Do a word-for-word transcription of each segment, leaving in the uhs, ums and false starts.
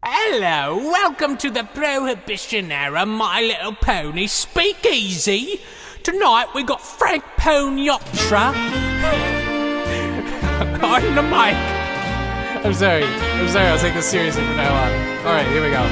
Hello, welcome to the Prohibition Era My Little Pony Speakeasy. Tonight we got Frank Ponyotra on the mic. I'm sorry, I'm sorry, I'll take this seriously from now on. Alright, here we go.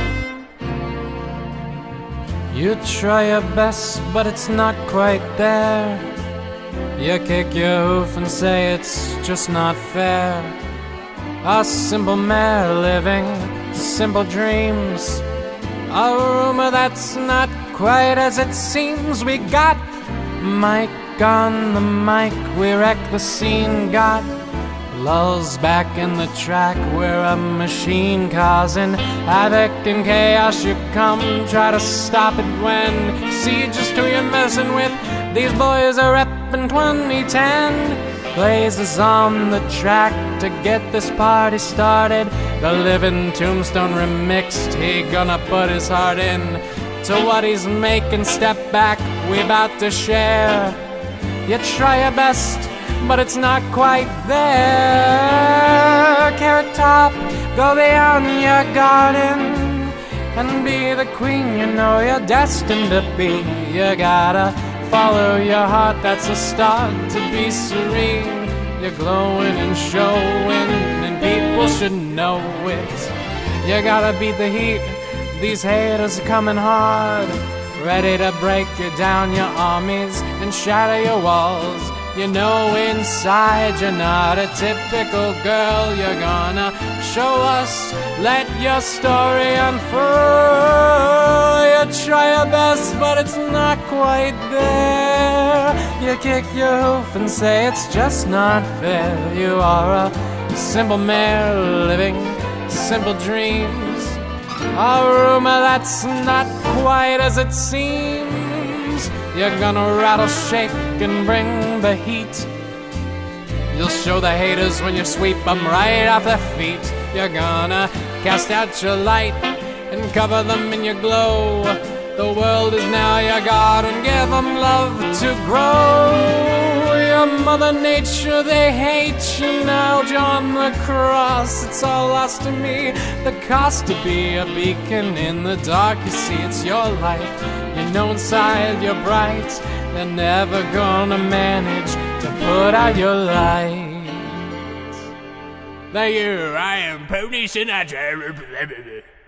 You try your best, but it's not quite there. You kick your hoof and say it's just not fair. A simple mare living simple dreams, a rumor that's not quite as it seems. We got Mike on the mic, we wreck the scene. Got lulls back in the track, we're a machine causing havoc and chaos. You come try to stop it when you see just who you're messing with. These boys are reppin' twenty ten. Blazes on the track to get this party started. The Living Tombstone remixed, he gonna put his heart in to what he's making. Step back, we about to share. You try your best, but it's not quite there. Carrot Top, go beyond your garden and be the queen you know you're destined to be. You gotta follow your heart, that's a start to be serene. You're glowing and showing, and people should know it. You gotta beat the heat, these haters are coming hard, ready to break you down, your armies, and shatter your walls. You know inside you're not a typical girl. You're gonna show us, let your story unfold. You try your best, but it's not quite there. You kick your hoof and say it's just not fair. You are a simple mare living simple dreams, a rumor that's not quite as it seems. You're gonna rattle, shake, and bring the heat. You'll show the haters when you sweep them right off their feet. You're gonna cast out your light and cover them in your glow. The world is now your garden, give them love to grow. Your Mother Nature, they hate you now, John the Cross. It's all lost to me, the cost to be a beacon in the dark. You see, it's your life, you know inside you're bright. They're never gonna manage to put out your light. Thank you, I am Pony Sinatra.